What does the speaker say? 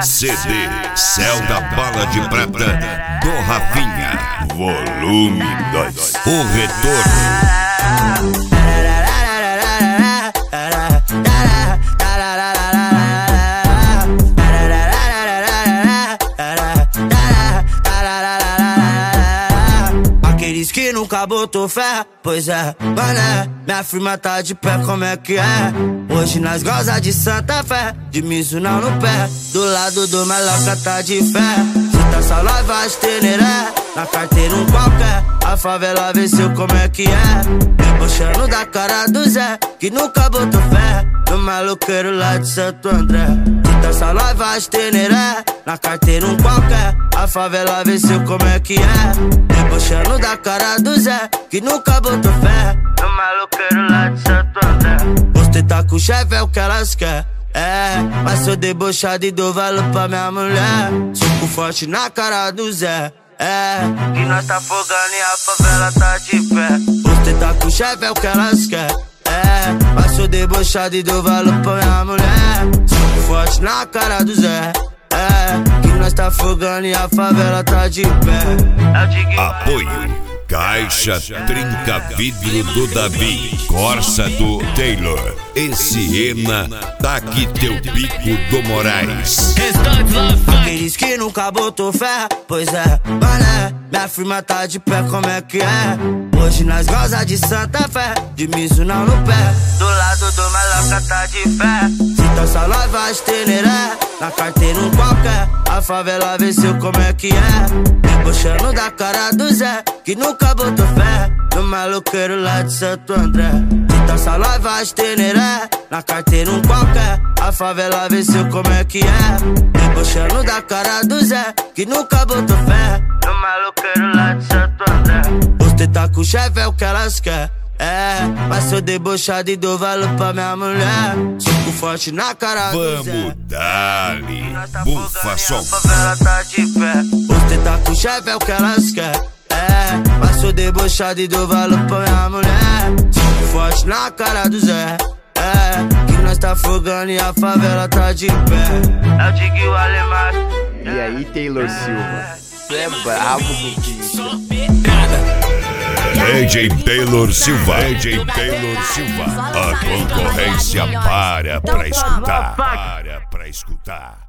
CD Céu da Bala de Prata do Rafinha, volume 2. O retorno. Aqueles que nunca botou fé, pois é, mané, minha firma tá de pé, como é que é? Hoje nós goza de Santa Fé, de Mizunão no pé, do lado do Meloca tá de fé. Se tá só nós vai teneré, na carteira um qualquer, a favela venceu, como é que é? Debochando da cara do Zé, que nunca botou fé, no maloqueiro lá de Santo André. Se tá só nós vai teneré, na carteira um qualquer, a favela venceu, como é que é? Debochando da cara do Zé, que nunca botou fé, no maloqueiro lá de Santo André. Você tá com o chefe, é o que elas quer. É, mas sou debochado e dou valor pra minha mulher. Suco forte na cara do Zé. É, que nós tá fogando e a favela tá de pé. Você tá com o chefe, é o que elas quer. É, mas sou debochado e dou valor pra minha mulher. Suco forte na cara do Zé. É, que nós tá fogando e a favela tá de pé. Apoio Caixa Trinca Vidro do Davi, Corsa do Taylor e Siena, tá aqui teu pico do Moraes. Aqueles que nunca botou fé, pois é, mané, minha firma tá de pé, como é que é? Hoje nós goza de Santa Fé, de Mizunão no pé, do lado do Meloca tá de fé. Se tá só nós vai teneré, na carteira um qualquer, a favela venceu, como é que é? Debochando da cara do Zé, que nunca botou fé, no maloqueiro lá de Santo André. Se tá só nós vai teneré, na carteira um qualquer, a favela venceu, como é que é? Debochando da cara do Zé, que nunca botou fé, no maloqueiro lá de Santo André. Você tá com o chefe, é o que elas quer. É, mas sou debochado e dou valor pra minha mulher. Suco forte na cara do Zé. Vamos dali, bufa som. A favela tá de pé. Você tá com o chefe, é o que elas quer. É, mas sou debochado e dou valor pra minha mulher. Suco forte na cara do Zé. É, que nós tá fogando e a favela tá de pé. É o Diguinho Alemar. E aí, Taylor Silva? Tu é brabo, Buquinho. DJ Taylor Silva, DJ Taylor Silva, a concorrência para pra escutar.